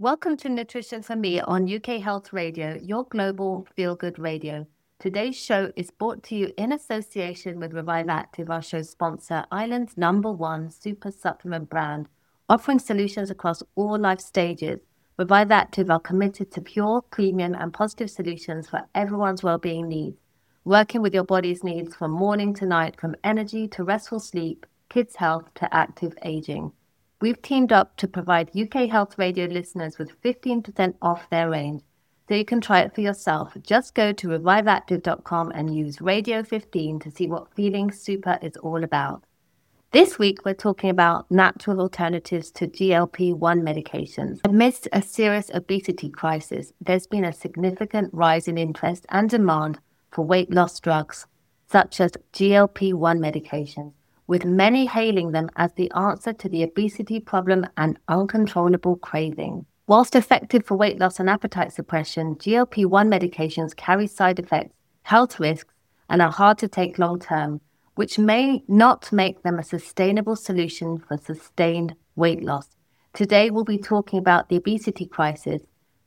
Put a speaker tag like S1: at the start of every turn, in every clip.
S1: Welcome to Nutrition for Me on UK Health Radio, your global feel-good radio. Today's show is brought to you in association with Revive Active, our show sponsor, Ireland's #1 super supplement brand, offering solutions across all life stages. Revive Active are committed to pure, premium, and positive solutions for everyone's well-being needs, working with your body's needs from morning to night, from energy to restful sleep, kids' health to active aging. We've teamed up to provide UK Health Radio listeners with 15% off their range, so you can try it for yourself. Just go to reviveactive.com and use Radio 15 to see what feeling super is all about. This week, we're talking about natural alternatives to GLP-1 medications. Amidst a serious obesity crisis, there's been a significant rise in interest and demand for weight loss drugs, such as GLP-1 medications, with many hailing them as the answer to the obesity problem and uncontrollable craving. Whilst effective for weight loss and appetite suppression, GLP-1 medications carry side effects, health risks, and are hard to take long-term, which may not make them a sustainable solution for sustained weight loss. Today, we'll be talking about the obesity crisis,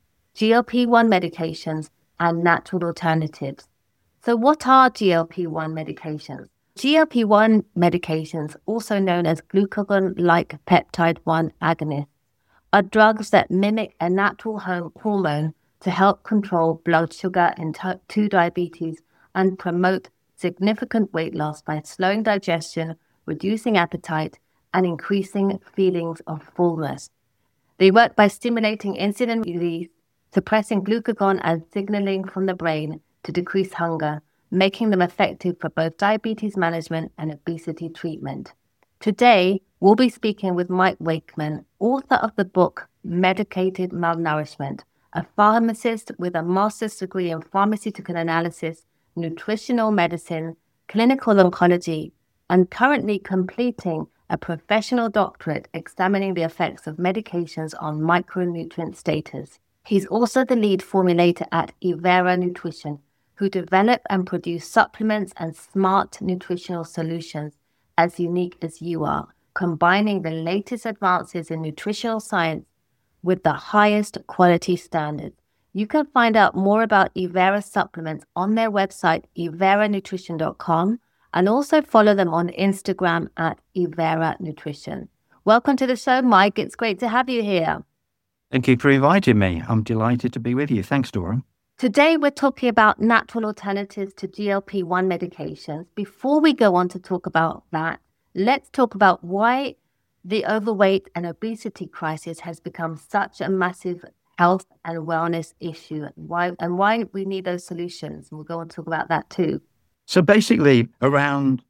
S1: GLP-1 medications, and natural alternatives. So what are GLP-1 medications? GLP-1 medications, also known as glucagon-like peptide-1 agonists, are drugs that mimic a natural hormone to help control blood sugar in type 2 diabetes and promote significant weight loss by slowing digestion, reducing appetite, and increasing feelings of fullness. They work by stimulating insulin release, suppressing glucagon and signaling from the brain to decrease hunger, making them effective for both diabetes management and obesity treatment. Today, we'll be speaking with Mike Wakeman, author of the book Medicated Malnourishment, a pharmacist with a master's degree in pharmaceutical analysis, nutritional medicine, clinical oncology, and currently completing a professional doctorate examining the effects of medications on micronutrient status. He's also the lead formulator at Evera Nutrition, who develop and produce supplements and smart nutritional solutions as unique as you are, combining the latest advances in nutritional science with the highest quality standards. You can find out more about Evera supplements on their website, everanutrition.com, and also follow them on Instagram at Evera Nutrition. Welcome to the show, Mike. It's great to have you here.
S2: Thank you for inviting me. I'm delighted to be with you. Thanks, Dora.
S1: Today, we're talking about natural alternatives to GLP-1 medications. Before we go on to talk about that, let's talk about why the overweight and obesity crisis has become such a massive health and wellness issue, and why we need those solutions. And we'll go on to talk about that too.
S2: So basically, around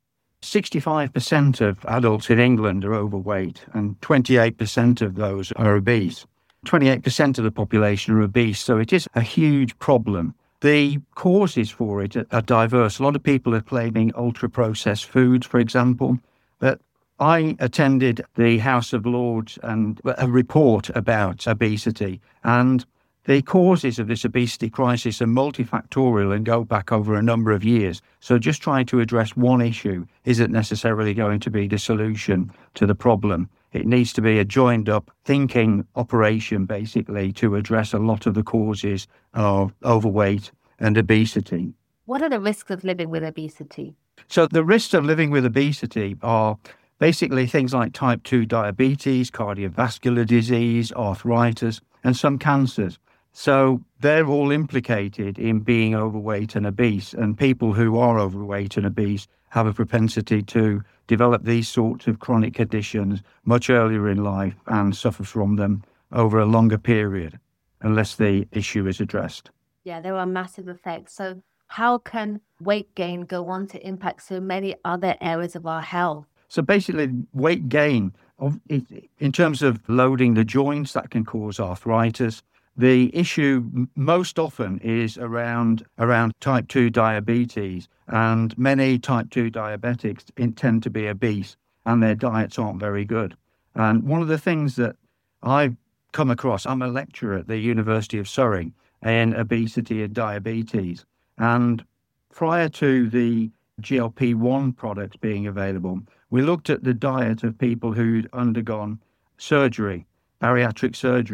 S2: 65% of adults in England are overweight, and 28% of those are obese. 28% of the population are obese, so it is a huge problem. The causes for it are diverse. A lot of people are claiming ultra-processed foods, for example. But I attended the House of Lords and a report about obesity, and the causes of this obesity crisis are multifactorial and go back over a number of years. So just trying to address one issue isn't necessarily going to be the solution to the problem. It needs to be a joined-up thinking operation, basically, to address a lot of the causes of overweight and obesity.
S1: What are the risks of living with obesity?
S2: So the risks of living with obesity are basically things like type 2 diabetes, cardiovascular disease, arthritis, and some cancers. So they're all implicated in being overweight and obese, and people who are overweight and obese have a propensity to develop these sorts of chronic conditions much earlier in life and suffer from them over a longer period unless the issue is addressed.
S1: Yeah, there are massive effects. So how can weight gain go on to impact so many other areas of our health?
S2: So basically, weight gain, in terms of loading the joints, that can cause arthritis. The issue most often is around type 2 diabetes, and many type 2 diabetics tend to be obese and their diets aren't very good. And one of the things that I've come across, I'm a lecturer at the University of Surrey in obesity and diabetes, and prior to the GLP-1 products being available, we looked at the diet of people who'd undergone surgery, bariatric surgery,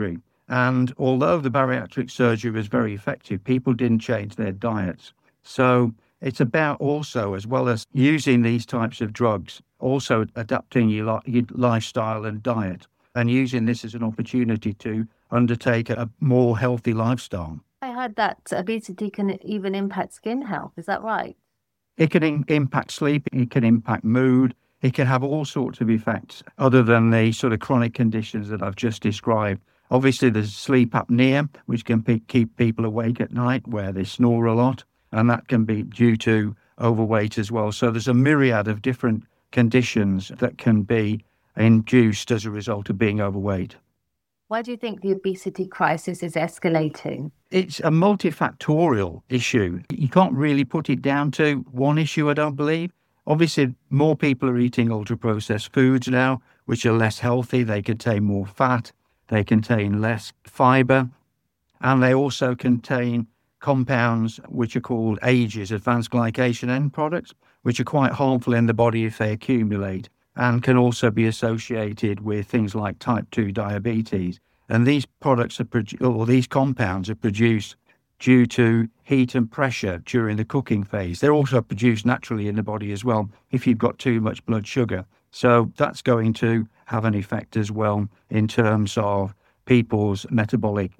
S2: And although the bariatric surgery was very effective, people didn't change their diets. So it's about also, as well as using these types of drugs, also adapting your lifestyle and diet and using this as an opportunity to undertake a more healthy lifestyle.
S1: I heard that obesity can even impact skin health. Is that right?
S2: It can impact sleep, it can impact mood, it can have all sorts of effects other than the sort of chronic conditions that I've just described. Obviously, there's sleep apnea, which can keep people awake at night where they snore a lot, and that can be due to overweight as well. So there's a myriad of different conditions that can be induced as a result of being overweight.
S1: Why do you think the obesity crisis is escalating?
S2: It's a multifactorial issue. You can't really put it down to one issue, I don't believe. Obviously, more people are eating ultra-processed foods now, which are less healthy. They contain more fat, they contain less fiber, and they also contain compounds which are called AGEs, advanced glycation end products, which are quite harmful in the body if they accumulate, and can also be associated with things like type 2 diabetes. And these products these compounds are produced due to heat and pressure during the cooking phase. They're also produced naturally in the body as well if you've got too much blood sugar. So that's going to have an effect as well in terms of people's metabolic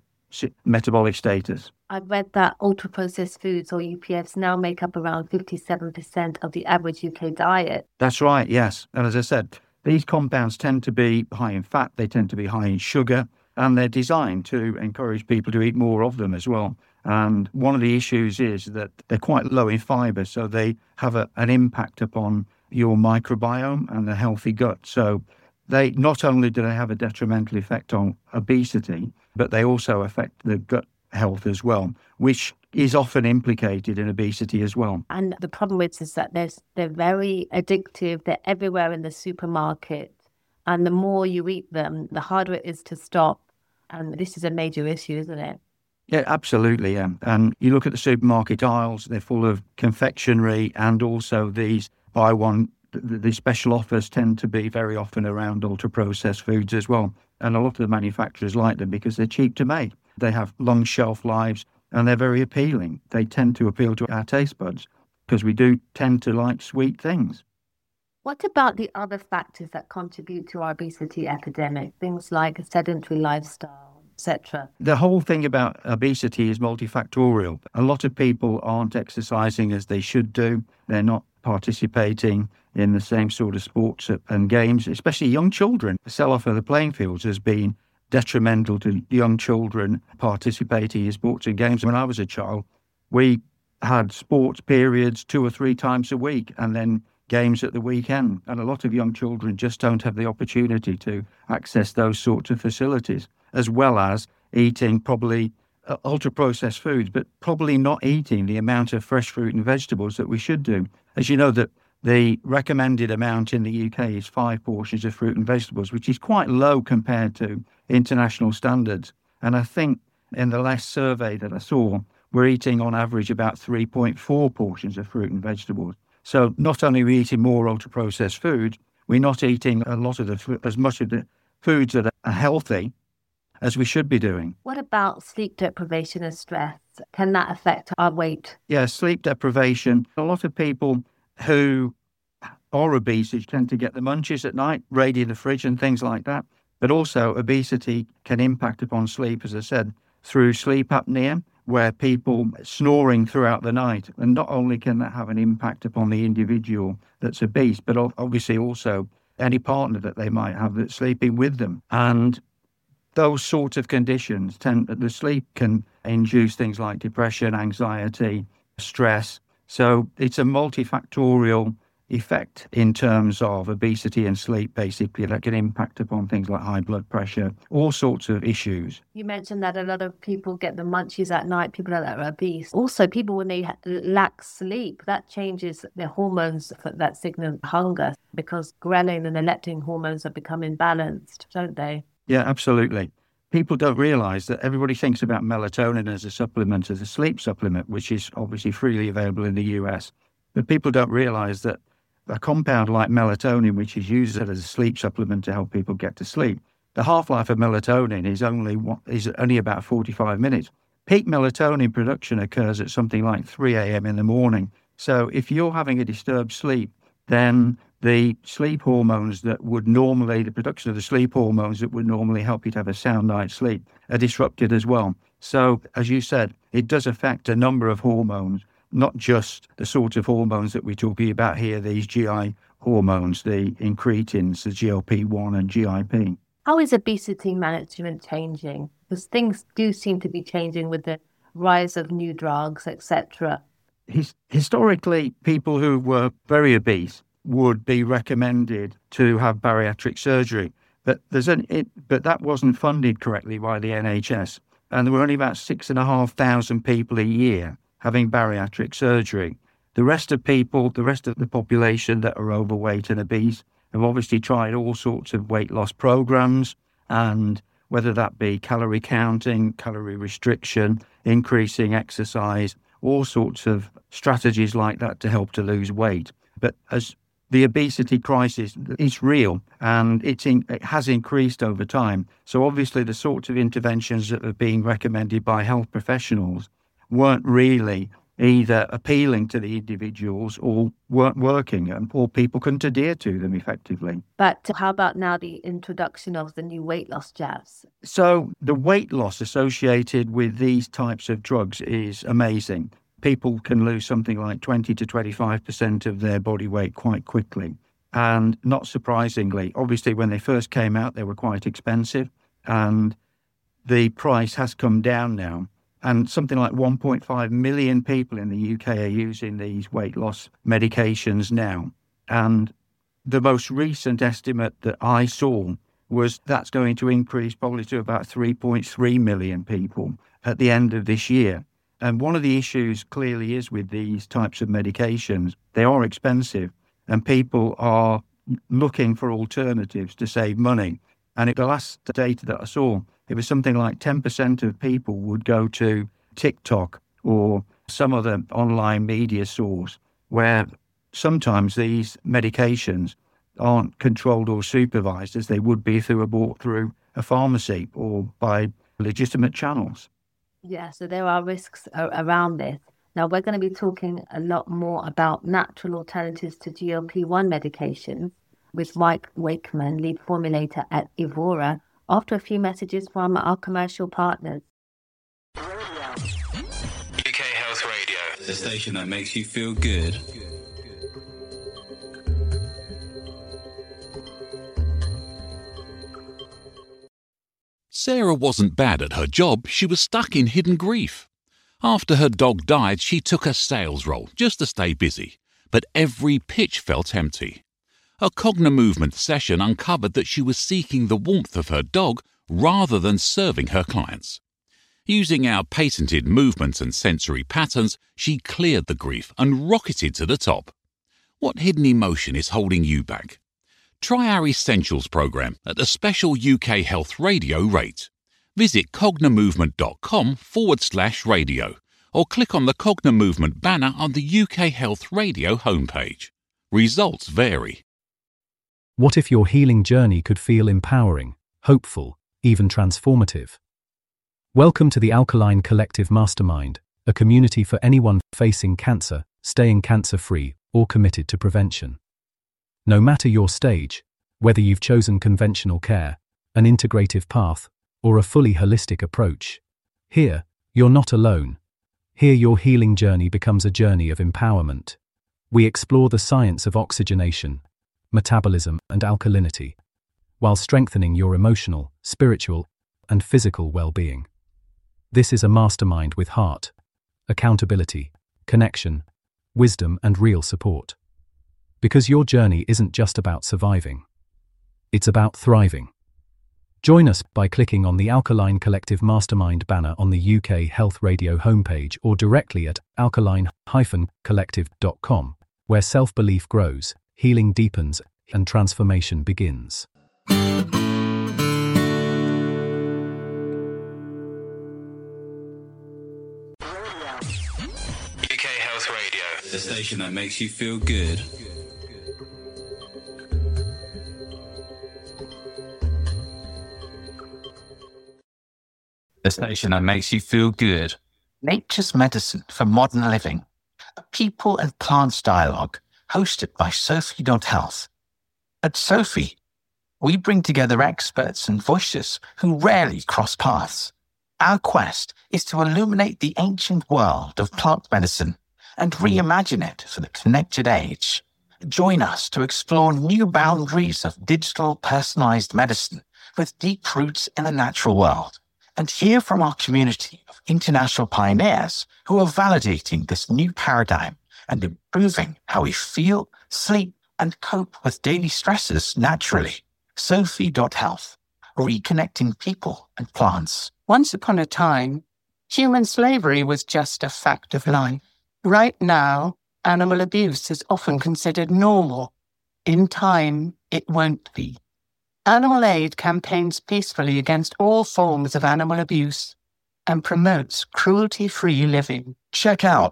S2: status.
S1: I've read that ultra-processed foods, or UPFs, now make up around 57% of the average UK diet.
S2: That's right, yes. And as I said, these compounds tend to be high in fat, they tend to be high in sugar, and they're designed to encourage people to eat more of them as well. And one of the issues is that they're quite low in fiber, so they have an impact upon your microbiome and a healthy gut. So they not only do they have a detrimental effect on obesity, but they also affect the gut health as well, which is often implicated in obesity as well.
S1: And the problem is that they're very addictive. They're everywhere in the supermarket. And the more you eat them, the harder it is to stop. And this is a major issue, isn't it?
S2: Yeah, absolutely. Yeah. And you look at the supermarket aisles, they're full of confectionery, and also these buy one. The special offers tend to be very often around ultra-processed foods as well. And a lot of the manufacturers like them because they're cheap to make. They have long shelf lives and they're very appealing. They tend to appeal to our taste buds because we do tend to like sweet things.
S1: What about the other factors that contribute to our obesity epidemic? Things like a sedentary lifestyle, etc.
S2: The whole thing about obesity is multifactorial. A lot of people aren't exercising as they should do. They're not participating in the same sort of sports and games, especially young children. The sell-off of the playing fields has been detrimental to young children participating in sports and games. When I was a child, we had sports periods 2 or 3 times a week and then games at the weekend. And a lot of young children just don't have the opportunity to access those sorts of facilities, as well as eating probably ultra-processed foods, but probably not eating the amount of fresh fruit and vegetables that we should do. As you know, that the recommended amount in the UK is 5 portions of fruit and vegetables, which is quite low compared to international standards. And I think in the last survey that I saw, we're eating on average about 3.4 portions of fruit and vegetables. So not only are we eating more ultra-processed foods, we're not eating as much of the foods that are healthy as we should be doing.
S1: What about sleep deprivation and stress? Can that affect our weight?
S2: Yeah, sleep deprivation. A lot of people who are obese tend to get the munchies at night, raiding the fridge and things like that. But also obesity can impact upon sleep, as I said, through sleep apnea, where people snoring throughout the night. And not only can that have an impact upon the individual that's obese, but obviously also any partner that they might have that's sleeping with them. And those sorts of conditions the sleep can induce things like depression, anxiety, stress. So it's a multifactorial effect in terms of obesity and sleep, basically, that can impact upon things like high blood pressure, all sorts of issues.
S1: You mentioned that a lot of people get the munchies at night, people that are obese. Also, people, when they lack sleep, that changes their hormones that signal hunger, because ghrelin and leptin hormones are becoming imbalanced, don't they?
S2: Yeah, absolutely. People don't realise that everybody thinks about melatonin as a supplement, as a sleep supplement, which is obviously freely available in the US. But people don't realise that a compound like melatonin, which is used as a sleep supplement to help people get to sleep, The half-life of melatonin is only about 45 minutes. Peak melatonin production occurs at something like 3 a.m. in the morning. So if you're having a disturbed sleep, then the sleep hormones that would normally, the production of the sleep hormones that would normally help you to have a sound night's sleep are disrupted as well. So as you said, it does affect a number of hormones, not just the sort of hormones that we're talking about here, these GI hormones, the incretins, the GLP-1 and GIP.
S1: How is obesity management changing? Because things do seem to be changing with the rise of new drugs, etc.
S2: Historically, people who were very obese would be recommended to have bariatric surgery, but that wasn't funded correctly by the NHS, and there were only about 6,500 people a year having bariatric surgery. The rest of the population that are overweight and obese have obviously tried all sorts of weight loss programs, and whether that be calorie counting, calorie restriction, increasing exercise, all sorts of strategies like that to help to lose weight. But as the obesity crisis is real, and it has increased over time. So obviously the sorts of interventions that are being recommended by health professionals weren't really either appealing to the individuals or weren't working, or people couldn't adhere to them effectively.
S1: But how about now the introduction of the new weight loss jabs?
S2: So the weight loss associated with these types of drugs is amazing. People can lose something like 20 to 25% of their body weight quite quickly. And not surprisingly, obviously when they first came out, they were quite expensive, and the price has come down now. And something like 1.5 million people in the UK are using these weight loss medications now. And the most recent estimate that I saw was that's going to increase probably to about 3.3 million people at the end of this year. And one of the issues clearly is with these types of medications, they are expensive and people are looking for alternatives to save money. And the last data that I saw, it was something like 10% of people would go to TikTok or some other online media source where sometimes these medications aren't controlled or supervised as they would be if they were bought through a pharmacy or by legitimate channels.
S1: Yeah, so there are risks around this. Now, we're going to be talking a lot more about natural alternatives to GLP-1 medications with Mike Wakeman, lead formulator at Evora, after a few messages from our commercial partners.
S3: UK Health Radio, the station that makes you feel good.
S4: Sarah wasn't bad at her job, she was stuck in hidden grief. After her dog died, she took a sales role just to stay busy, but every pitch felt empty. A Cognimovement session uncovered that she was seeking the warmth of her dog rather than serving her clients. Using our patented movements and sensory patterns, she cleared the grief and rocketed to the top. What hidden emotion is holding you back? Try our Essentials program at a special UK Health Radio rate. Visit cognimovement.com/radio or click on the Cognimovement banner on the UK Health Radio homepage. Results vary.
S5: What if your healing journey could feel empowering, hopeful, even transformative? Welcome to the Alkaline Collective Mastermind, a community for anyone facing cancer, staying cancer-free, or committed to prevention. No matter your stage, whether you've chosen conventional care, an integrative path, or a fully holistic approach, here, you're not alone. Here your healing journey becomes a journey of empowerment. We explore the science of oxygenation, metabolism, and alkalinity, while strengthening your emotional, spiritual, and physical well-being. This is a mastermind with heart, accountability, connection, wisdom, and real support. Because your journey isn't just about surviving. It's about thriving. Join us by clicking on the Alkaline Collective Mastermind banner on the UK Health Radio homepage or directly at alkaline-collective.com, where self-belief grows, healing deepens, and transformation begins.
S3: UK Health Radio, the station that makes you feel good. the station that makes you feel good.
S6: Nature's Medicine for Modern Living, a people and plants dialogue hosted by Sophie.health. At Sophie, we bring together experts and voices who rarely cross paths. Our quest is to illuminate the ancient world of plant medicine and reimagine it for the connected age. Join us to explore new boundaries of digital personalized medicine with deep roots in the natural world, and hear from our community of international pioneers who are validating this new paradigm and improving how we feel, sleep, and cope with daily stresses naturally. Sophie.health, reconnecting people and plants.
S7: Once upon a time, human slavery was just a fact of life. Right now, animal abuse is often considered normal. In time, it won't be. Animal Aid campaigns peacefully against all forms of animal abuse and promotes cruelty-free living.
S6: Check out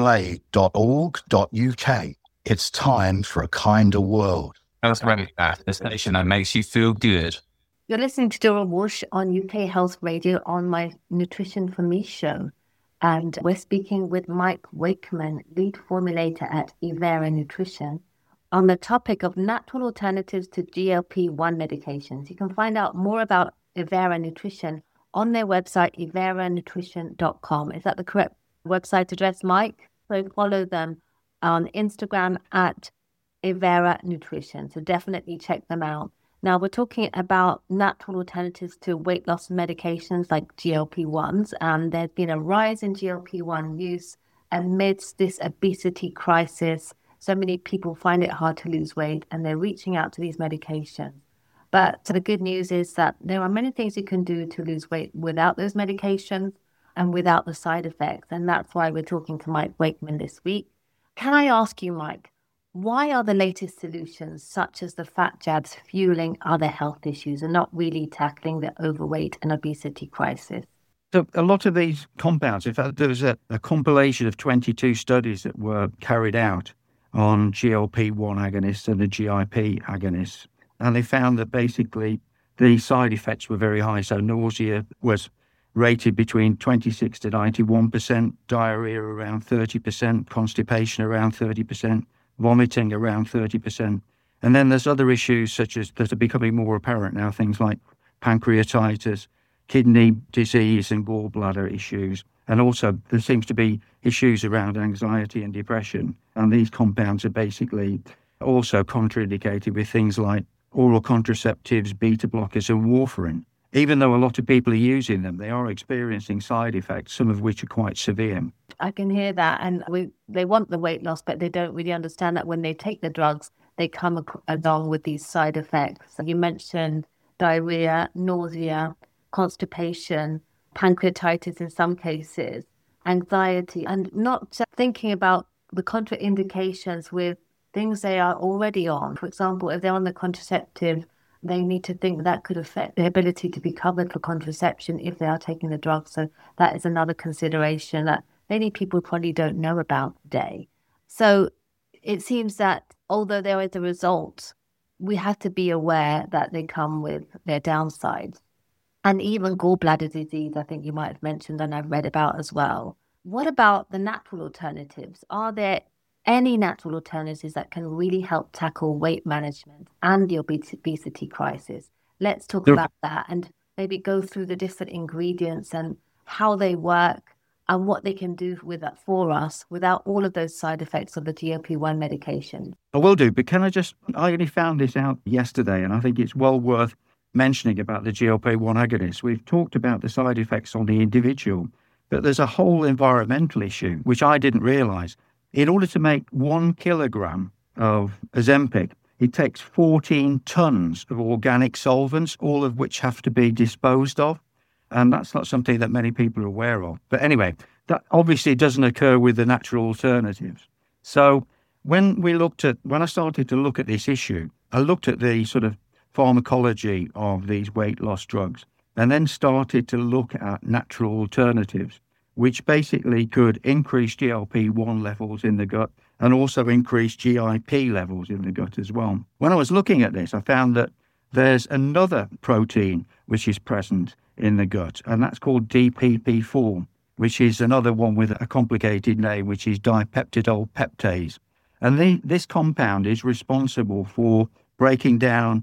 S6: animalaid.org.uk. It's time for a kinder world.
S3: Health Radio, the station that makes you feel good.
S1: You're listening to Dora Walsh on UK Health Radio on my Nutrition for Me show. And we're speaking with Mike Wakeman, lead formulator at Evera Nutrition, on the topic of natural alternatives to GLP-1 medications. You can find out more about Evera Nutrition on their website, everanutrition.com. Is that the correct website address, Mike? So follow them on Instagram at Evera Nutrition. So definitely check them out. Now, we're talking about natural alternatives to weight loss medications like GLP-1s, and there's been a rise in GLP-1 use amidst this obesity crisis. So many people find it hard to lose weight, and they're reaching out to these medications. But the good news is that there are many things you can do to lose weight without those medications and without the side effects, and that's why we're talking to Mike Wakeman this week. Can I ask you, Mike, why are the latest solutions, such as the fat jabs, fueling other health issues and not really tackling the overweight and obesity crisis?
S2: So a lot of these compounds, in fact, there was a compilation of 22 studies that were carried out on GLP-1 agonists and the GIP agonists. And they found that basically the side effects were very high. So nausea was rated between 26 to 91%, diarrhea around 30%, constipation around 30%, vomiting around 30%. And then there's other issues such as that are becoming more apparent now, things like pancreatitis, kidney disease and gallbladder issues. And also there seems to be issues around anxiety and depression. And these compounds are basically also contraindicated with things like oral contraceptives, beta blockers and warfarin. Even though a lot of people are using them, they are experiencing side effects, some of which are quite severe.
S1: I can hear that. And they want the weight loss, but they don't really understand that when they take the drugs, they come along with these side effects. You mentioned diarrhea, nausea, constipation, pancreatitis in some cases, anxiety, and not just thinking about the contraindications with things they are already on. For example, if they're on the contraceptive, they need to think that could affect their ability to be covered for contraception if they are taking the drugs. So that is another consideration that many people probably don't know about today. So it seems that although there is a result, we have to be aware that they come with their downsides. And even gallbladder disease, I think you might have mentioned and I've read about as well. What about the natural alternatives? Are there any natural alternatives that can really help tackle weight management and the obesity crisis? Let's talk about that and maybe go through the different ingredients and how they work and what they can do with that for us without all of those side effects of the GLP-1 medication.
S2: I will do, but I only found this out yesterday, and I think it's well worth mentioning about the GLP-1 agonists. We've talked about the side effects on the individual, but there's a whole environmental issue, which I didn't realize. In order to make 1 kilogram of Ozempic, it takes 14 tons of organic solvents, all of which have to be disposed of. And that's not something that many people are aware of. But anyway, that obviously doesn't occur with the natural alternatives. So when I started to look at this issue, I looked at the sort of pharmacology of these weight loss drugs and then started to look at natural alternatives, which basically could increase GLP-1 levels in the gut and also increase GIP levels in the gut as well. When I was looking at this, I found that there's another protein which is present in the gut, and that's called DPP4, which is another one with a complicated name, which is dipeptidyl peptidase. And this compound is responsible for breaking down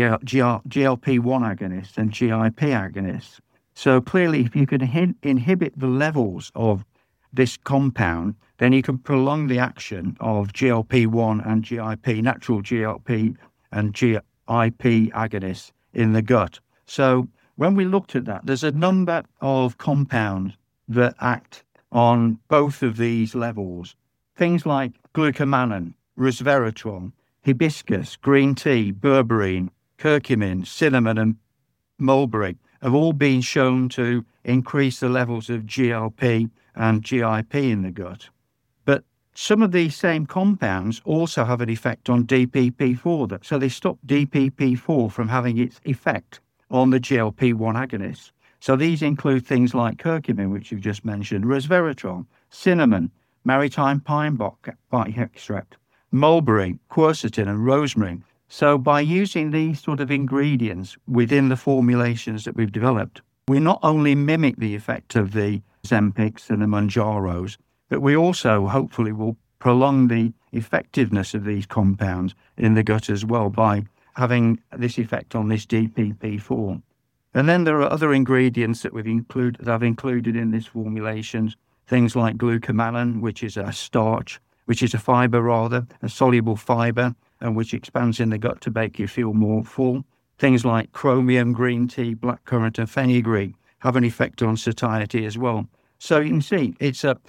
S2: GLP-1 agonists and GIP agonists. So clearly, if you can inhibit the levels of this compound, then you can prolong the action of GLP-1 and GIP, natural GLP and GIP agonists in the gut. So when we looked at that, there's a number of compounds that act on both of these levels. Things like glucomannan, resveratrol, hibiscus, green tea, berberine, curcumin, cinnamon, and mulberry have all been shown to increase the levels of GLP and GIP in the gut. But some of these same compounds also have an effect on DPP4, so they stop DPP4 from having its effect on the GLP-1 agonists. So these include things like curcumin, which you've just mentioned, resveratrol, cinnamon, maritime pine bark extract, mulberry, quercetin, and rosemary. So by using these sort of ingredients within the formulations that we've developed, we not only mimic the effect of the Ozempics and the Mounjaros, but we also hopefully will prolong the effectiveness of these compounds in the gut as well by having this effect on this DPP4. And then there are other ingredients that I've included in this formulations, things like glucomannan, which is a starch, which is a soluble fiber, and which expands in the gut to make you feel more full. Things like chromium, green tea, blackcurrant, and fenugreek have an effect on satiety as well. So you can see it's a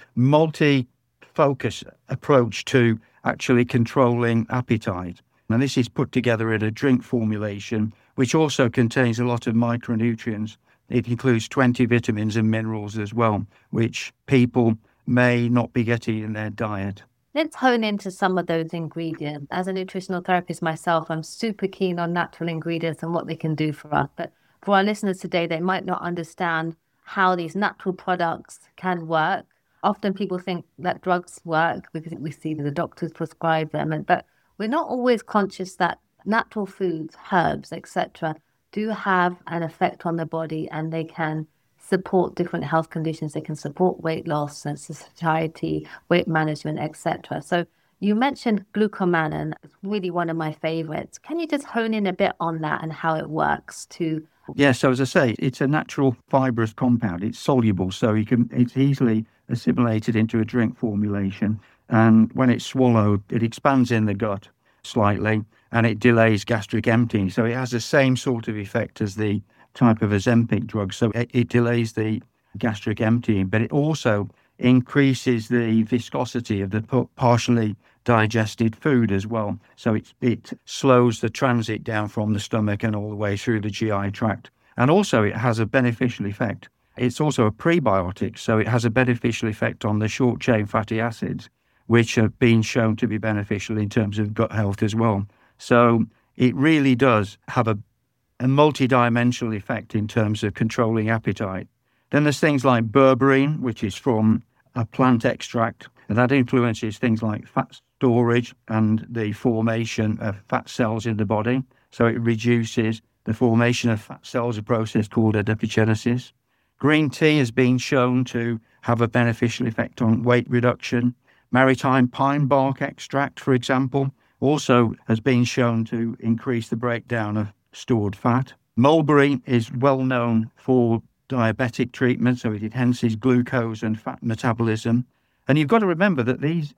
S2: multi-focus approach to actually controlling appetite. And this is put together in a drink formulation, which also contains a lot of micronutrients. It includes 20 vitamins and minerals as well, which people may not be getting in their diet.
S1: Let's hone into some of those ingredients. As a nutritional therapist myself, I'm super keen on natural ingredients and what they can do for us. But for our listeners today, they might not understand how these natural products can work. Often people think that drugs work because we see the doctors prescribe them, but we're not always conscious that natural foods, herbs, etc., do have an effect on the body, and they can support different health conditions. They can support weight loss and satiety, weight management, etc. So you mentioned glucomannan. It's really one of my favorites. Can you just hone in a bit on that and how it works to...
S2: Yeah, so as I say, it's a natural fibrous compound. It's soluble, so it's easily assimilated into a drink formulation. And when it's swallowed, it expands in the gut slightly, and it delays gastric emptying. So it has the same sort of effect as the type of Ozempic drug. So it delays the gastric emptying, but it also increases the viscosity of the partially digested food as well. So it slows the transit down from the stomach and all the way through the GI tract. And also it has a beneficial effect. It's also a prebiotic, so it has a beneficial effect on the short-chain fatty acids, which have been shown to be beneficial in terms of gut health as well. So it really does have a multi-dimensional effect in terms of controlling appetite. Then there's things like berberine, which is from a plant extract, and that influences things like fat storage and the formation of fat cells in the body. So it reduces the formation of fat cells, a process called adipogenesis. Green tea has been shown to have a beneficial effect on weight reduction. Maritime pine bark extract, for example, also has been shown to increase the breakdown of stored fat. Mulberry is well known for diabetic treatment, so it enhances glucose and fat metabolism. And you've got to remember that these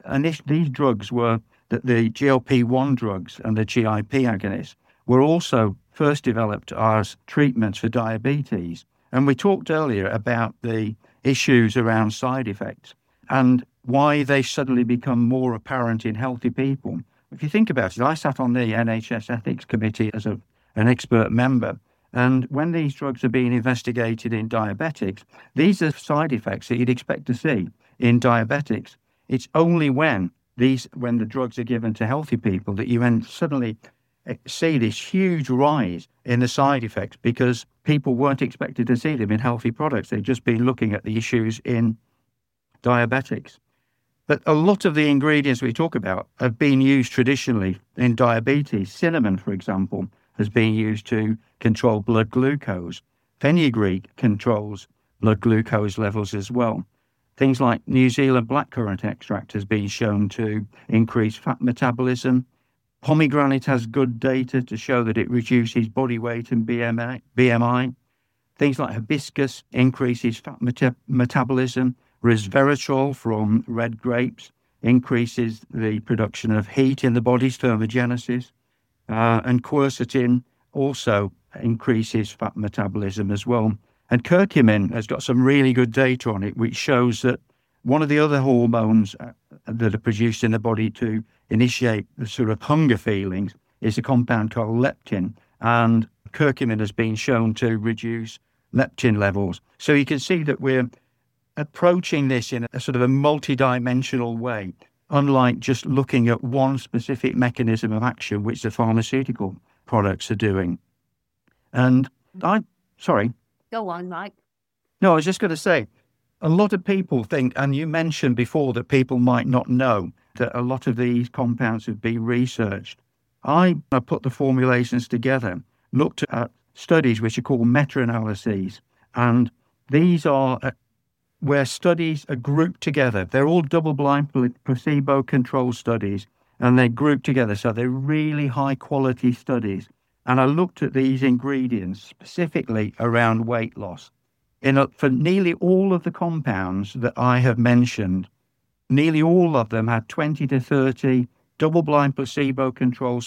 S2: drugs that the GLP-1 drugs and the GIP agonists were also first developed as treatments for diabetes. And we talked earlier about the issues around side effects and why they suddenly become more apparent in healthy people. If you think about it, I sat on the NHS Ethics Committee as an expert member, and when these drugs are being investigated in diabetics, these are side effects that you'd expect to see in diabetics. It's only when the drugs are given to healthy people that you then suddenly see this huge rise in the side effects, because people weren't expected to see them in healthy products. They've just been looking at the issues in diabetics. But a lot of the ingredients we talk about have been used traditionally in diabetes. Cinnamon, for example, has been used to control blood glucose. Fenugreek controls blood glucose levels as well. Things like New Zealand blackcurrant extract has been shown to increase fat metabolism. Pomegranate has good data to show that it reduces body weight and BMI. Things like hibiscus increases fat metabolism. Resveratrol from red grapes increases the production of heat in the body's thermogenesis. And quercetin also increases fat metabolism as well. And curcumin has got some really good data on it, which shows that one of the other hormones that are produced in the body to initiate the sort of hunger feelings is a compound called leptin. And curcumin has been shown to reduce leptin levels. So you can see that we're approaching this in a sort of a multidimensional way, unlike just looking at one specific mechanism of action, which the pharmaceutical products are doing. And
S1: Go on, Mike.
S2: No, I was just going to say, a lot of people think, and you mentioned before that people might not know, that a lot of these compounds have been researched. I put the formulations together, looked at studies which are called meta-analyses, and these are where studies are grouped together. They're all double-blind, placebo-controlled studies, and they're grouped together, so they're really high-quality studies. And I looked at these ingredients specifically around weight loss. For nearly all of the compounds that I have mentioned, nearly all of them had 20 to 30 double-blind placebo-controlled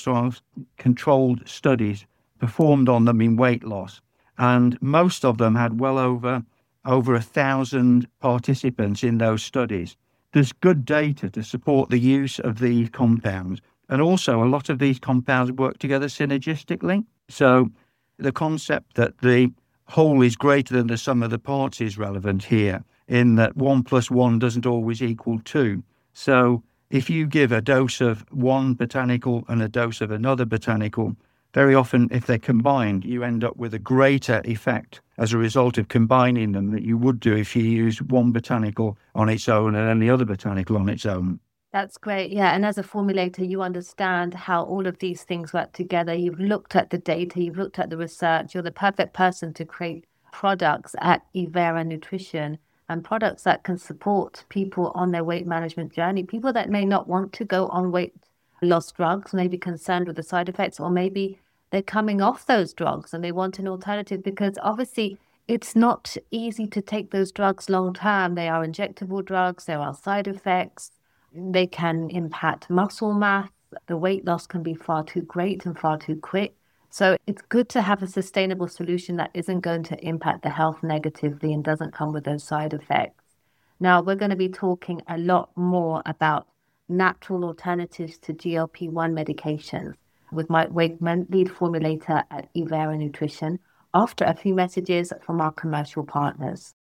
S2: studies performed on them in weight loss. And most of them had well over 1,000 participants in those studies. There's good data to support the use of these compounds. And also, a lot of these compounds work together synergistically. So the concept that the whole is greater than the sum of the parts is relevant here, in that 1 + 1 doesn't always equal 2. So if you give a dose of one botanical and a dose of another botanical, very often, if they're combined, you end up with a greater effect as a result of combining them than you would do if you use one botanical on its own and then the other botanical on its own.
S1: That's great. Yeah. And as a formulator, you understand how all of these things work together. You've looked at the data, you've looked at the research. You're the perfect person to create products at Evera Nutrition, and products that can support people on their weight management journey, people that may not want to go on weight loss drugs, may be concerned with the side effects, or maybe they're coming off those drugs and they want an alternative, because obviously it's not easy to take those drugs long term. They are injectable drugs, there are side effects. They can impact muscle mass. The weight loss can be far too great and far too quick. So it's good to have a sustainable solution that isn't going to impact the health negatively and doesn't come with those side effects. Now, we're going to be talking a lot more about natural alternatives to GLP-1 medications with my weight lead formulator at Evera Nutrition after a few messages from our commercial partners.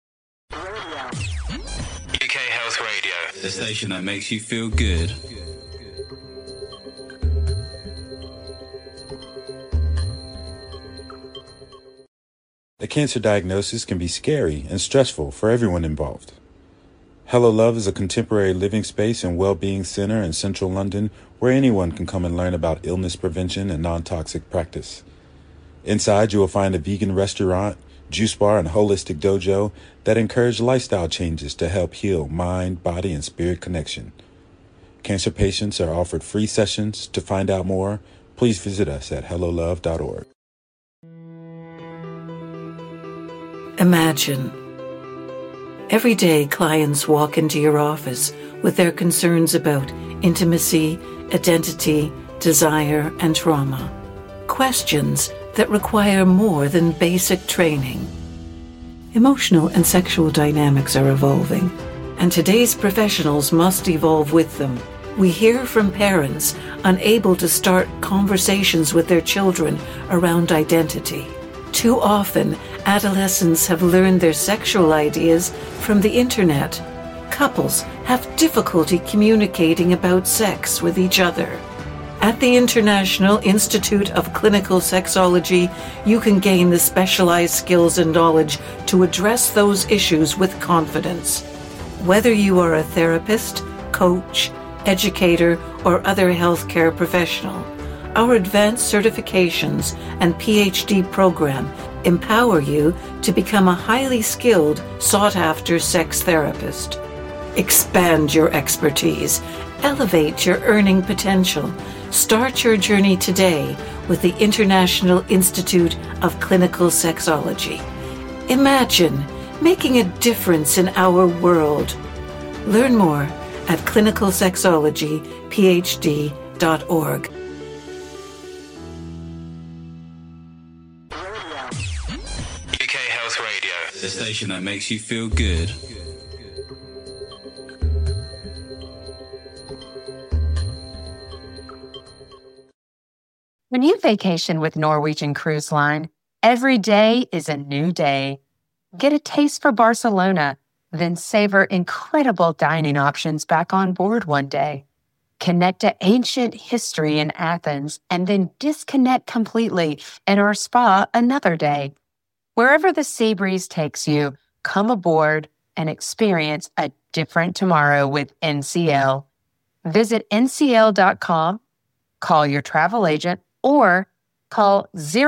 S3: UK Health Radio, the station that makes you feel good.
S8: A cancer diagnosis can be scary and stressful for everyone involved. Hello Love is a contemporary living space and well-being center in central London where anyone can come and learn about illness prevention and non-toxic practice. Inside, you will find a vegan restaurant, juice bar, and holistic dojo that encourage lifestyle changes to help heal mind, body, and spirit connection. Cancer patients are offered free sessions. To find out more, please visit us at hellolove.org.
S9: Imagine. Every day, clients walk into your office with their concerns about intimacy, identity, desire, and trauma. Questions that require more than basic training. Emotional and sexual dynamics are evolving, and today's professionals must evolve with them. We hear from parents unable to start conversations with their children around identity. Too often, adolescents have learned their sexual ideas from the internet. Couples have difficulty communicating about sex with each other. At the International Institute of Clinical Sexology, you can gain the specialized skills and knowledge to address those issues with confidence. Whether you are a therapist, coach, educator, or other healthcare professional, our advanced certifications and PhD program empower you to become a highly skilled, sought-after sex therapist. Expand your expertise. Elevate your earning potential. Start your journey today with the International Institute of Clinical Sexology. Imagine making a difference in our world. Learn more at clinicalsexologyphd.org.
S3: UK Health Radio, the station that makes you feel good.
S7: When you vacation with Norwegian Cruise Line, every day is a new day. Get a taste for Barcelona, then savor incredible dining options back on board one day. Connect to ancient history in Athens, and then disconnect completely in our spa another day. Wherever the sea breeze takes you, come aboard and experience a different tomorrow with NCL. Visit ncl.com, call your travel agent, or call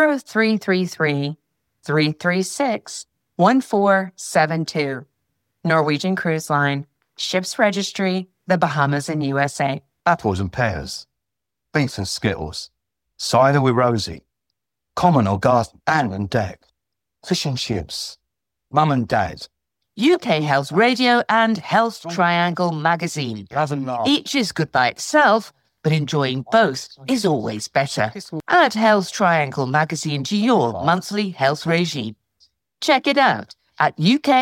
S7: 0333-336-1472. Norwegian Cruise Line, Ships Registry, the Bahamas and USA.
S10: Apples and pears, beef and skittles, cider with Rosie, common or garden, Anne and Deck, fish and chips, mum and dad.
S11: UK Health Radio and Health Triangle magazine. Each is good by itself, but enjoying both is always better. Add Health Triangle magazine to your monthly health regime. Check it out at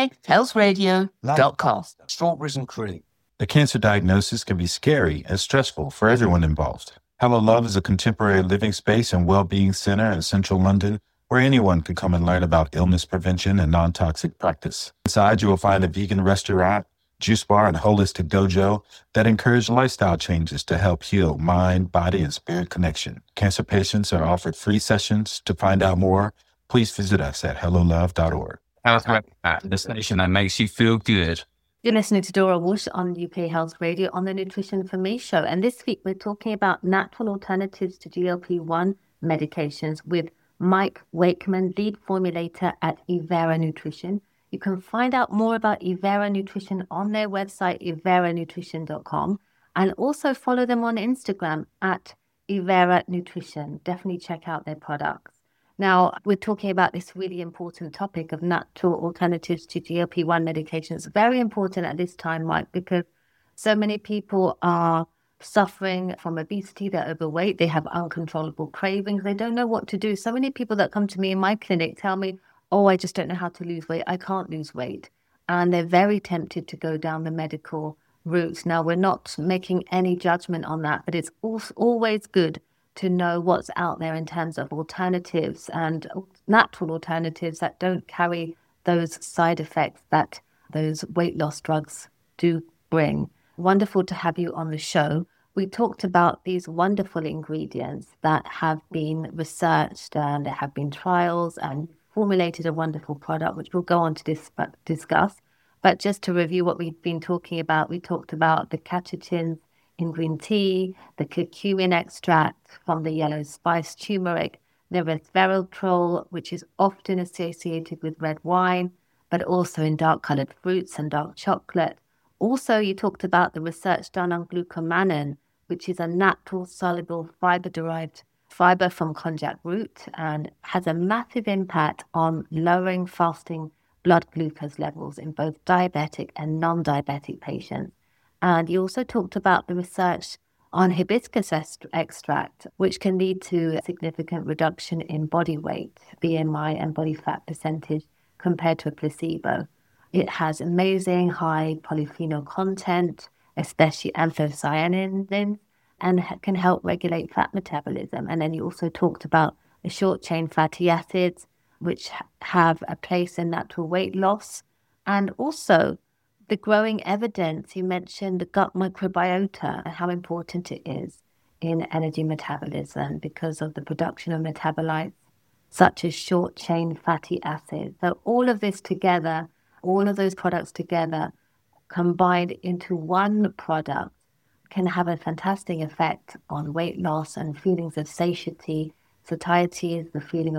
S11: ukhealthradio.com.
S10: Strawberries and cream.
S8: A cancer diagnosis can be scary and stressful for everyone involved. Hello Love is a contemporary living space and well-being center in central London where anyone can come and learn about illness prevention and non-toxic practice. Inside, you will find a vegan restaurant, juice bar, and holistic dojo that encourage lifestyle changes to help heal mind, body, and spirit connection. Cancer patients are offered free sessions. To find out more, please visit us at hellolove.org.
S3: Health Radio, the station that makes you feel good.
S1: You're listening to Dora Walsh on UK Health Radio on the Nutrition for Me show. And this week we're talking about natural alternatives to GLP-1 medications with Mike Wakeman, lead formulator at Evera Nutrition. You can find out more about Evera Nutrition on their website, everanutrition.com, and also follow them on Instagram at Evera Nutrition. Definitely check out their products. Now, we're talking about this really important topic of natural alternatives to GLP-1 medications. Very important at this time, Mike, because so many people are suffering from obesity, they're overweight, they have uncontrollable cravings, they don't know what to do. So many people that come to me in my clinic tell me, oh, I just don't know how to lose weight. I can't lose weight. And they're very tempted to go down the medical route. Now, we're not making any judgment on that, but it's always good to know what's out there in terms of alternatives and natural alternatives that don't carry those side effects that those weight loss drugs do bring. Wonderful to have you on the show. We talked about these wonderful ingredients that have been researched and there have been trials and formulated a wonderful product, which we'll go on to discuss. But just to review what we've been talking about, we talked about the catechins in green tea, the curcumin extract from the yellow spice turmeric, the resveratrol, which is often associated with red wine, but also in dark-colored fruits and dark chocolate. Also, you talked about the research done on glucomannan, which is a natural soluble fiber-derived fiber from konjac root and has a massive impact on lowering fasting blood glucose levels in both diabetic and non-diabetic patients. And you also talked about the research on hibiscus extract, which can lead to a significant reduction in body weight, BMI, and body fat percentage compared to a placebo. It has amazing high polyphenol content, especially anthocyanins, and can help regulate fat metabolism. And then you also talked about the short-chain fatty acids, which have a place in natural weight loss, and also the growing evidence. You mentioned the gut microbiota and how important it is in energy metabolism because of the production of metabolites such as short-chain fatty acids. So all of this together, all of those products together, combined into one product, can have a fantastic effect on weight loss and feelings of satiety. Satiety is the feeling of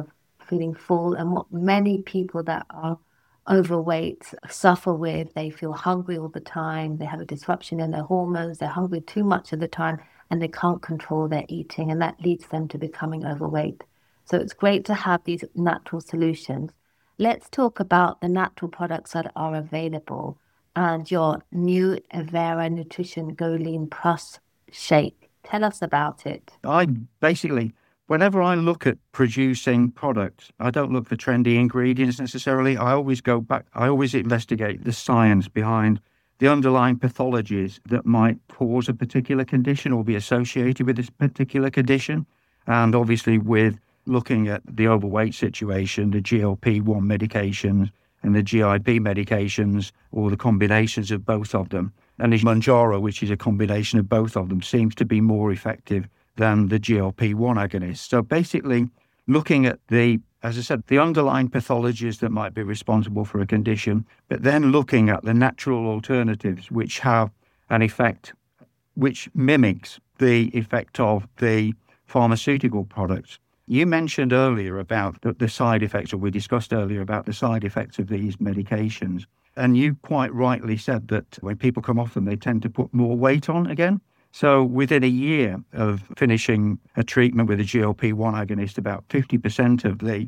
S1: feeling full, and what many people that are overweight suffer with. They feel hungry all the time. They have a disruption in their hormones. They're hungry too much of the time, and they can't control their eating, and that leads them to becoming overweight. So it's great to have these natural solutions. Let's talk about the natural products that are available and your new Avera Nutrition Go Lean Plus shake. Tell us about it.
S2: Whenever I look at producing products, I don't look for trendy ingredients necessarily. I always go back, I always investigate the science behind the underlying pathologies that might cause a particular condition or be associated with this particular condition. And obviously with looking at the overweight situation, the GLP-1 medications and the GIP medications, or the combinations of both of them. And the Mounjaro, which is a combination of both of them, seems to be more effective than the GLP-1 agonist. So basically looking at as I said, the underlying pathologies that might be responsible for a condition, but then looking at the natural alternatives which have an effect which mimics the effect of the pharmaceutical products. You mentioned earlier about the side effects, or we discussed earlier about the side effects of these medications. And you quite rightly said that when people come off them, they tend to put more weight on again. So within a year of finishing a treatment with a GLP-1 agonist, about 50% of the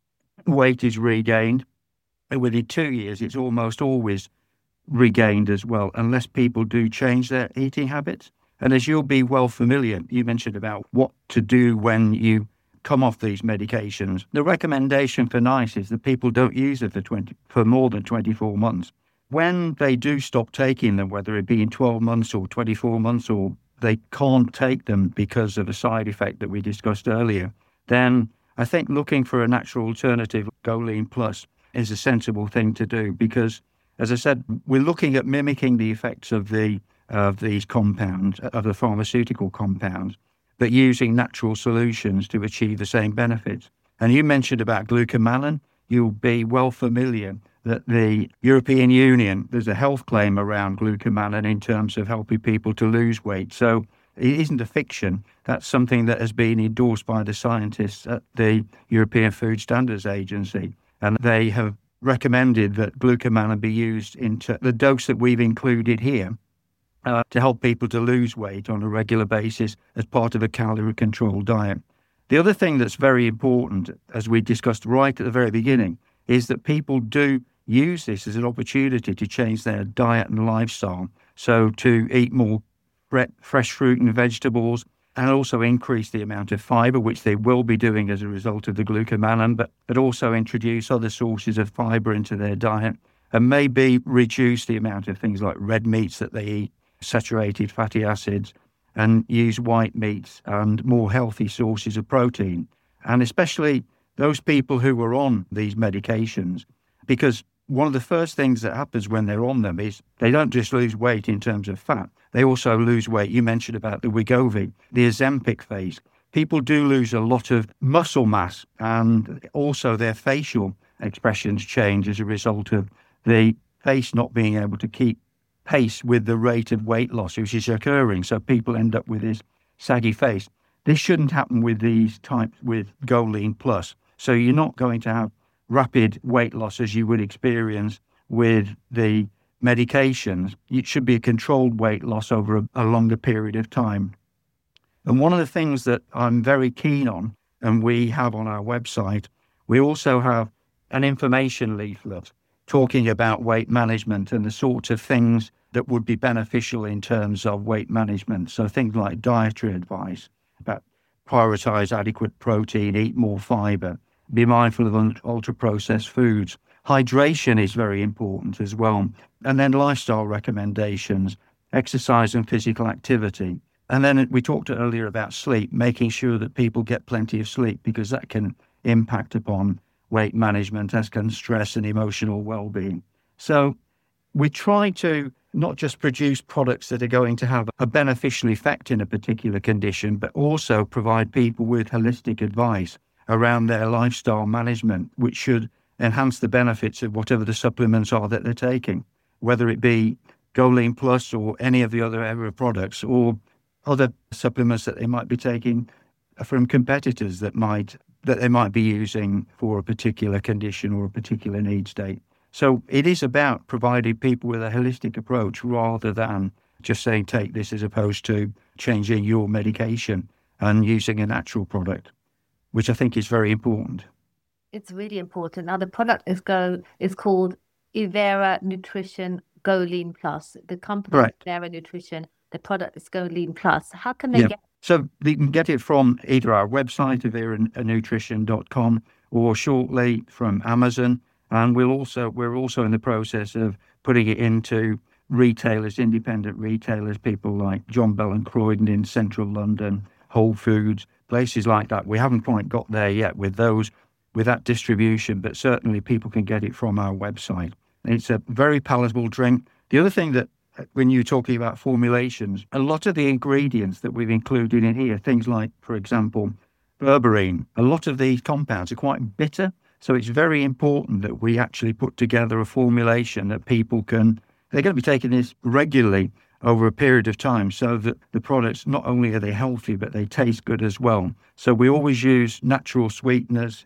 S2: weight is regained. And within 2 years, it's almost always regained as well, unless people do change their eating habits. And as you'll be well familiar, you mentioned about what to do when you come off these medications. The recommendation for NICE is that people don't use it for more than 24 months. When they do stop taking them, whether it be in 12 months or 24 months, or they can't take them because of a side effect that we discussed earlier, then I think looking for a natural alternative, Go Lean Plus, is a sensible thing to do, because, as I said, we're looking at mimicking the effects of these compounds, of the pharmaceutical compounds, but using natural solutions to achieve the same benefits. And you mentioned about glucomannan. You'll be well familiar that the European Union, there's a health claim around glucomannan in terms of helping people to lose weight. So it isn't a fiction. That's something that has been endorsed by the scientists at the European Food Standards Agency. And they have recommended that glucomannan be used into the dose that we've included here to help people to lose weight on a regular basis as part of a calorie-controlled diet. The other thing that's very important, as we discussed right at the very beginning, is that people do use this as an opportunity to change their diet and lifestyle. So to eat more fresh fruit and vegetables, and also increase the amount of fiber, which they will be doing as a result of the glucomannan, but also introduce other sources of fiber into their diet, and maybe reduce the amount of things like red meats that they eat, saturated fatty acids, and use white meats and more healthy sources of protein. And especially those people who are on these medications, because one of the first things that happens when they're on them is they don't just lose weight in terms of fat, they also lose weight. You mentioned about the Wegovy, the Ozempic phase. People do lose a lot of muscle mass, and also their facial expressions change as a result of the face not being able to keep pace with the rate of weight loss which is occurring. So people end up with this saggy face. This shouldn't happen with these types with Go Lean Plus. So you're not going to have rapid weight loss as you would experience with the medications. It should be a controlled weight loss over a longer period of time. And one of the things that I'm very keen on, and we have on our website, we also have an information leaflet talking about weight management and the sorts of things that would be beneficial in terms of weight management. So things like dietary advice, about prioritize adequate protein, eat more fiber, be mindful of ultra-processed foods. Hydration is very important as well. And then lifestyle recommendations, exercise and physical activity. And then we talked earlier about sleep, making sure that people get plenty of sleep, because that can impact upon weight management, as can stress and emotional well-being. So we try to not just produce products that are going to have a beneficial effect in a particular condition, but also provide people with holistic advice around their lifestyle management, which should enhance the benefits of whatever the supplements are that they're taking, whether it be Go Lean Plus or any of the other Avera products, or other supplements that they might be taking from competitors that might that they might be using for a particular condition or a particular need state. So it is about providing people with a holistic approach rather than just saying take this, as opposed to changing your medication and using a natural product, which I think is very important.
S1: It's really important. Now, the product is called Evera Nutrition Go Lean Plus. The company is Evera Nutrition. The product is Go Lean Plus. How can they get?
S2: So you can get it from either our website, everanutrition.com, or shortly from Amazon. And we're also in the process of putting it into retailers, independent retailers, people like John Bell and Croydon in central London, Whole Foods, places like that. We haven't quite got there yet with that distribution, but certainly people can get it from our website. It's a very palatable drink. The other thing that, when you're talking about formulations, a lot of the ingredients that we've included in here, things like, for example, berberine, a lot of these compounds are quite bitter. So it's very important that we actually put together a formulation that they're going to be taking this regularly over a period of time, so that the products, not only are they healthy, but they taste good as well. So we always use natural sweeteners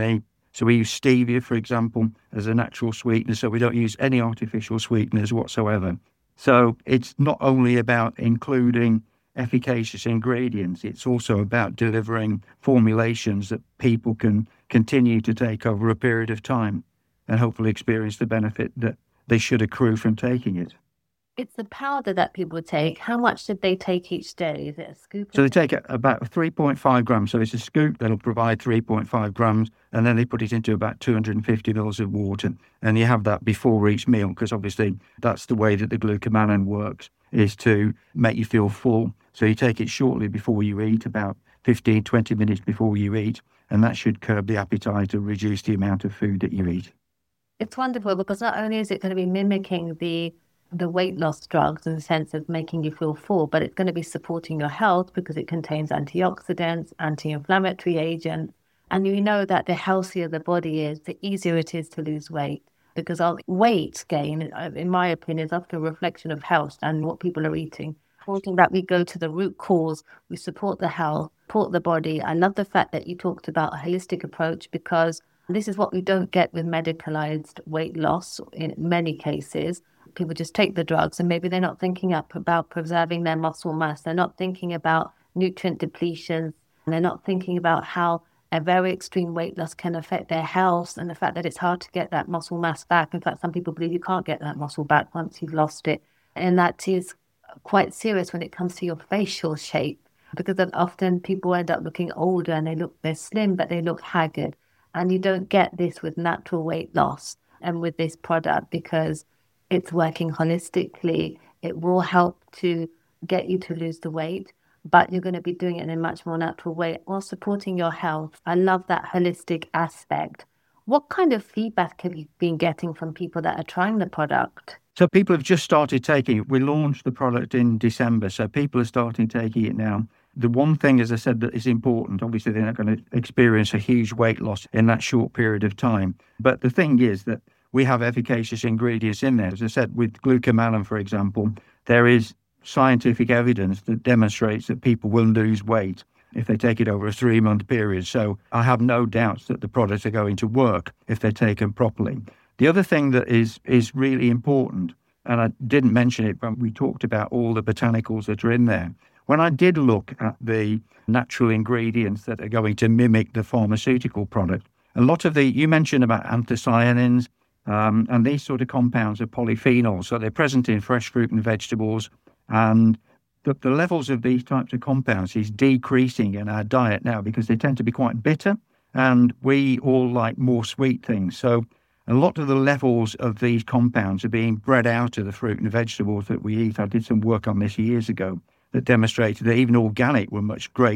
S2: so we use stevia, for example, as a natural sweetener. So we don't use any artificial sweeteners whatsoever. So it's not only about including efficacious ingredients, it's also about delivering formulations that people can continue to take over a period of time and hopefully experience the benefit that they should accrue from taking it.
S1: It's the powder that people take. How much did they take each day? Is it a scoop?
S2: So they take about 3.5 grams. So it's a scoop that'll provide 3.5 grams, and then they put it into about 250 mils of water. And you have that before each meal, because obviously that's the way that the glucomannan works, is to make you feel full. So you take it shortly before you eat, about 15, 20 minutes before you eat, and that should curb the appetite and reduce the amount of food that you eat.
S1: It's wonderful, because not only is it going to be mimicking the weight loss drugs in the sense of making you feel full, but it's going to be supporting your health because it contains antioxidants, anti-inflammatory agents. And you know that the healthier the body is, the easier it is to lose weight, because our weight gain, in my opinion, is often a reflection of health and what people are eating. Important that we go to the root cause, we support the health, support the body. I love the fact that you talked about a holistic approach, because this is what we don't get with medicalized weight loss in many cases. People just take the drugs and maybe they're not thinking about preserving their muscle mass. They're not thinking about nutrient depletion. And they're not thinking about how a very extreme weight loss can affect their health, and the fact that it's hard to get that muscle mass back. In fact, some people believe you can't get that muscle back once you've lost it. And that is quite serious when it comes to your facial shape, because often people end up looking older and they're slim, but they look haggard. And you don't get this with natural weight loss and with this product, because it's working holistically. It will help to get you to lose the weight, but you're going to be doing it in a much more natural way while supporting your health. I love that holistic aspect. What kind of feedback have you been getting from people that are trying the product?
S2: So people have just started taking it. We launched the product in December, so people are starting taking it now. The one thing, as I said, that is important, obviously they're not going to experience a huge weight loss in that short period of time. But the thing is that we have efficacious ingredients in there. As I said, with glucomannan, for example, there is scientific evidence that demonstrates that people will lose weight if they take it over a 3-month period. So I have no doubts that the products are going to work if they're taken properly. The other thing that is really important, and I didn't mention it when we talked about all the botanicals that are in there, when I did look at the natural ingredients that are going to mimic the pharmaceutical product, a lot of you mentioned about anthocyanins, and these sort of compounds are polyphenols. So they're present in fresh fruit and vegetables. And the levels of these types of compounds is decreasing in our diet now, because they tend to be quite bitter. And we all like more sweet things. So a lot of the levels of these compounds are being bred out of the fruit and vegetables that we eat. I did some work on this years ago that demonstrated that even organic were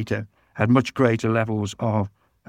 S2: had much greater levels of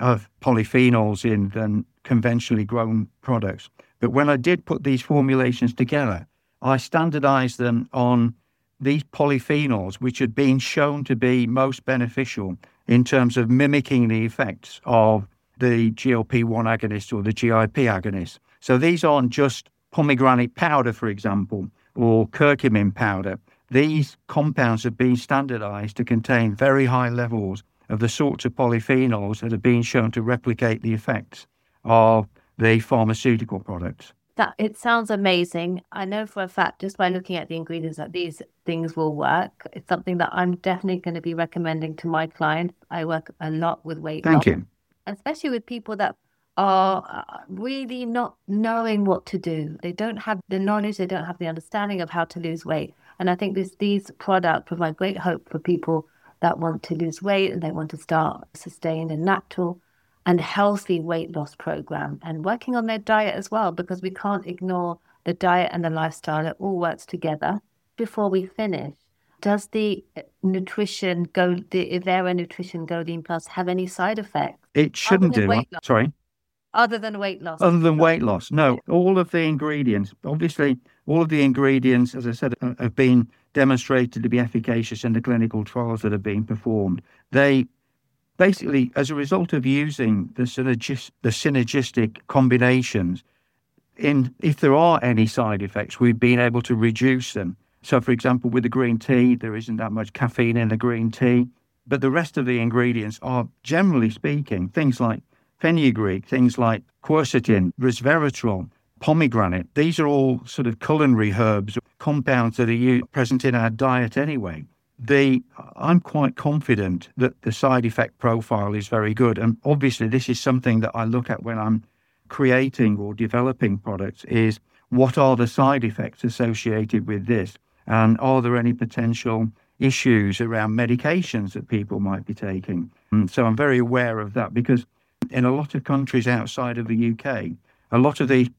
S2: polyphenols in than conventionally grown products. But when I did put these formulations together, I standardized them on these polyphenols, which had been shown to be most beneficial in terms of mimicking the effects of the GLP-1 agonist or the GIP agonist. So these aren't just pomegranate powder, for example, or curcumin powder. These compounds have been standardized to contain very high levels of the sorts of polyphenols that have been shown to replicate the effects of the pharmaceutical products.
S1: That it sounds amazing. I know for a fact, just by looking at the ingredients, that these things will work. It's something that I'm definitely going to be recommending to my clients. I work a lot with weight loss.
S2: Thank you.
S1: Especially with people that are really not knowing what to do. They don't have the knowledge, they don't have the understanding of how to lose weight. And I think these products provide great hope for people that want to lose weight and they want to start sustained and natural and healthy weight loss program, and working on their diet as well, because we can't ignore the diet and the lifestyle. It all works together. Before we finish, does the Evera Nutrition Goline Plus have any side effects?
S2: It shouldn't do. Sorry?
S1: Other than weight loss?
S2: Other than weight loss, no. All of the ingredients, obviously, as I said, have been demonstrated to be efficacious in the clinical trials that have been performed. They basically, as a result of using the synergistic combinations, if there are any side effects, we've been able to reduce them. So, for example, with the green tea, there isn't that much caffeine in the green tea, but the rest of the ingredients are, generally speaking, things like fenugreek, things like quercetin, resveratrol, pomegranate. These are all sort of culinary herbs, compounds that are present in our diet anyway. I'm quite confident that the side effect profile is very good. And obviously, this is something that I look at when I'm creating or developing products, is what are the side effects associated with this? And are there any potential issues around medications that people might be taking? And so I'm very aware of that, because in a lot of countries outside of the UK, a lot of these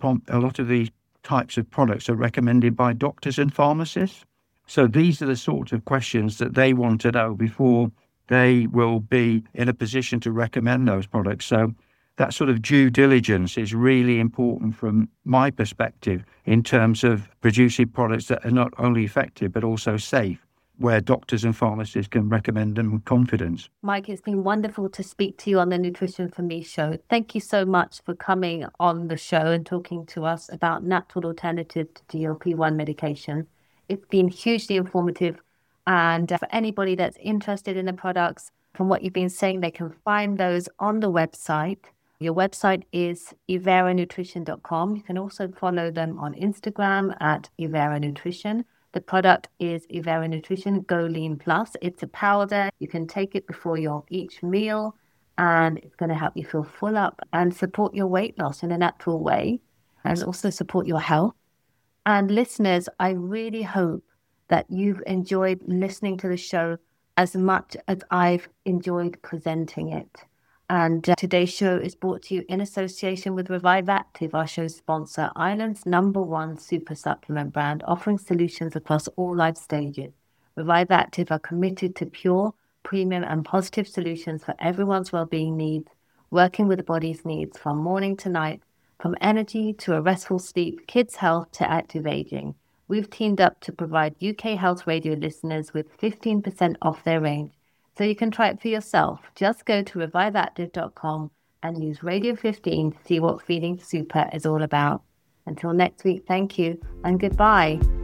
S2: types of products are recommended by doctors and pharmacists. So these are the sorts of questions that they want to know before they will be in a position to recommend those products. So that sort of due diligence is really important from my perspective in terms of producing products that are not only effective but also safe, where doctors and pharmacists can recommend them with confidence.
S1: Mike, it's been wonderful to speak to you on the Nutrition for Me show. Thank you so much for coming on the show and talking to us about natural alternatives to GLP-1 medication. It's been hugely informative. And for anybody that's interested in the products, from what you've been saying, they can find those on the website. Your website is everanutrition.com. You can also follow them on Instagram at Evera Nutrition. The product is Evera Nutrition Goline Plus. It's a powder. You can take it before each meal, and it's going to help you feel full up and support your weight loss in a natural way, and also support your health. And listeners, I really hope that you've enjoyed listening to the show as much as I've enjoyed presenting it. And today's show is brought to you in association with Revive Active, our show's sponsor, Ireland's #1 super supplement brand, offering solutions across all life stages. Revive Active are committed to pure, premium and positive solutions for everyone's well-being needs, working with the body's needs from morning to night, from energy to a restful sleep, kids' health to active aging. We've teamed up to provide UK Health Radio listeners with 15% off their range. So you can try it for yourself. Just go to reviveactive.com and use Radio 15 to see what feeling super is all about. Until next week, thank you and goodbye.